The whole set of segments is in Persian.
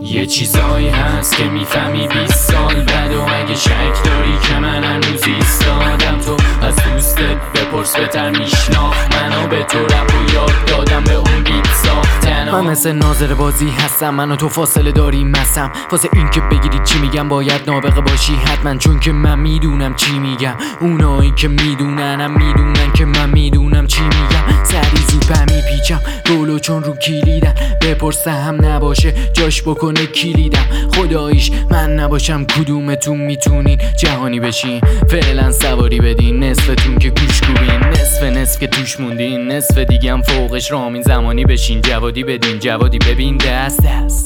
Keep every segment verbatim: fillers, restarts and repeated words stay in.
یه چیزایی هست که میفهمی بیست سال بعد و اگه شک داری که من هنوز ایستادم تو از دوستت بپرس بهتر میشناخت منو به تو رپ و یاد دادم به اون بیت ساختن. من مثل ناظر بازی هستم، من و تو فاصله داریم مسم واسه این که بگیری چی میگم باید نابغه باشی حتما، چون که من میدونم چی میگم. اونایی که میدوننم میدونن که من میدونم چی میگم. سری زود میپیچم گلو چون رو کلیدن، بپرسه هم نباشه جاش بکنه کلیدم. خداییش من نباشم کدومتون میتونین جهانی بشین، فعلا سواری بدین نصفتون که گوش کوبین، نصف نصف که توش موندین، نصف دیگه هم فوقش رامین زمانی بشین. جوادی بدین جوادی ببین دست دست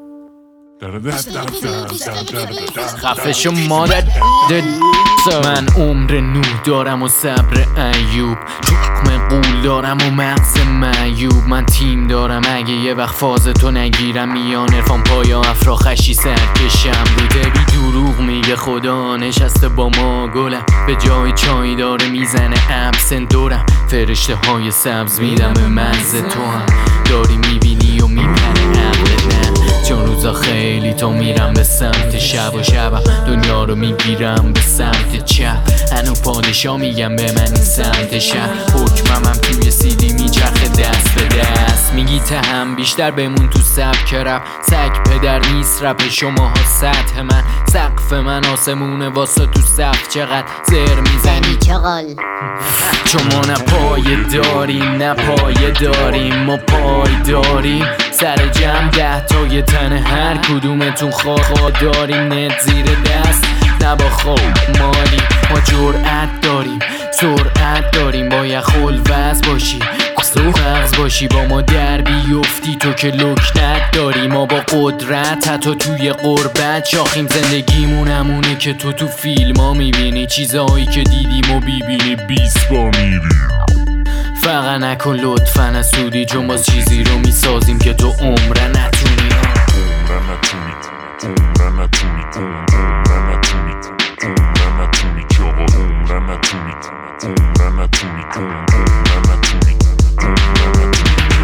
خفه شو مادر. من عمر نو دارم و صبر ایوب، تخم قول دارم و مغز معیوب. من تیم دارم اگه یه وقت فاز تو نگیرم، میان ارفان پایا افرا خشی سرکشم. بوده بی دروغ میگه خدا نشسته با ما گلم، به جای چای داره میزنه ابسن دورم. فرشته های سبز میدم به مرز تو هم، داری میبینی و میپره عقلت، چون روزا خیلی تو میرم به سمت شب و شبم دنیا رو میگیرم به سمت چپ. هنو پادشاه میگم به من این سمت شهر، حکمم هم توی سیدی میچرخه دست به دست. میگی تهم بیشتر بمون تو سبک رپ، سگ پدر نیست رپ شماها سطح من، سقف من آسمونه واسه تو سقف چقدر زر میزنی چغال. چون ما نه پایه داریم نه پایه داریم، ما پای داریم سر جمع ده تای تن هر کدومتون خواه داریم. نت زیر دست نه با خوب مالی، ما جرأت داریم سرعت داریم، باید خلوز باشی مغز باشی با ما در بیفتی تو که لکنت داری. ما با قدرت حتی توی قربت شاخیم، زندگیمون همونه که تو تو فیلم ها میبینی، چیزهایی که دیدیم و بیبینی بیست بار میبینی. فقط نکن لطفا اسودی، چون باز چیزی رو میسازیم که تو عمره نتونی عمره نتونی عمره نتونی عمره نتونی عمره نتونی که آقا عمره نتونی عمره نتونی عمره نتونی عمره نتونی